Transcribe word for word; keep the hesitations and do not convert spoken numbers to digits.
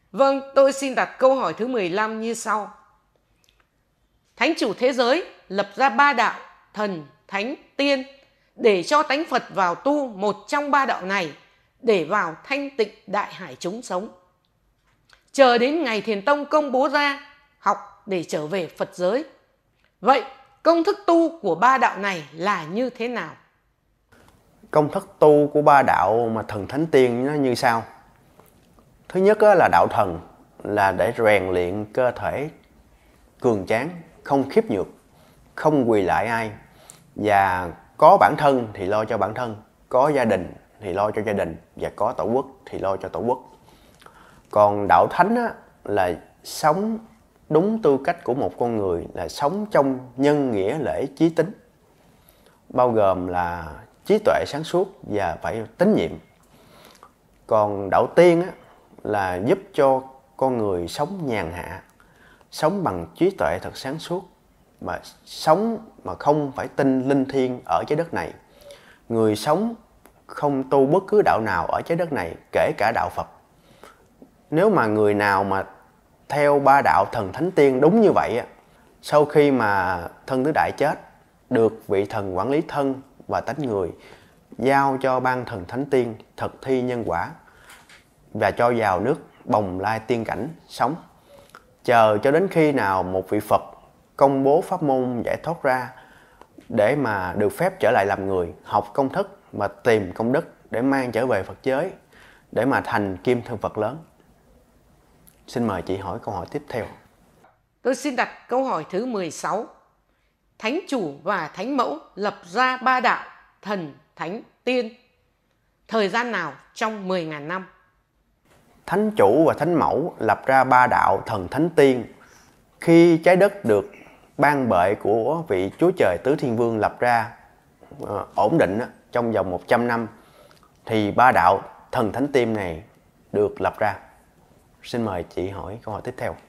Vâng, tôi xin đặt câu hỏi thứ mười lăm như sau. Thánh chủ thế giới lập ra ba đạo thần, thánh, tiên để cho tánh Phật vào tu một trong ba đạo này để vào thanh tịnh đại hải chúng sống. Chờ đến ngày Thiền Tông công bố ra học để trở về Phật giới. Vậy công thức tu của ba đạo này là như thế nào? Công thức tu của ba đạo mà thần thánh tiên nó như sau. Thứ nhất là đạo thần, là để rèn luyện cơ thể cường tráng, không khiếp nhược, không quỳ lại ai, và có bản thân thì lo cho bản thân, có gia đình thì lo cho gia đình, và có tổ quốc thì lo cho tổ quốc. Còn đạo thánh á, là sống đúng tư cách của một con người, là sống trong nhân nghĩa lễ chí tín, bao gồm là trí tuệ sáng suốt và phải tín nhiệm. Còn đạo tiên á, là giúp cho con người sống nhàn hạ, sống bằng trí tuệ thật sáng suốt, mà sống mà không phải tin linh thiêng ở trái đất này. Người sống không tu bất cứ đạo nào ở trái đất này, kể cả đạo Phật. Nếu mà người nào mà theo ba đạo thần thánh tiên đúng như vậy, sau khi mà thân tứ đại chết, được vị thần quản lý thân và tánh người giao cho ban thần thánh tiên thực thi nhân quả và cho vào nước bồng lai tiên cảnh sống, chờ cho đến khi nào một vị Phật công bố pháp môn giải thoát ra để mà được phép trở lại làm người, học công thức và tìm công đức để mang trở về Phật giới, để mà thành kim thân Phật lớn. Xin mời chị hỏi câu hỏi tiếp theo. Tôi xin đặt câu hỏi thứ mười sáu. Thánh chủ và thánh mẫu lập ra ba đạo thần, thánh, tiên. Thời gian nào trong mười nghìn năm? Thánh chủ và thánh mẫu lập ra ba đạo thần thánh tiên khi trái đất được ban bệ của vị Chúa Trời Tứ Thiên Vương lập ra uh, ổn định uh, trong vòng một trăm năm, thì ba đạo thần thánh tiên này được lập ra. Xin mời chị hỏi câu hỏi tiếp theo.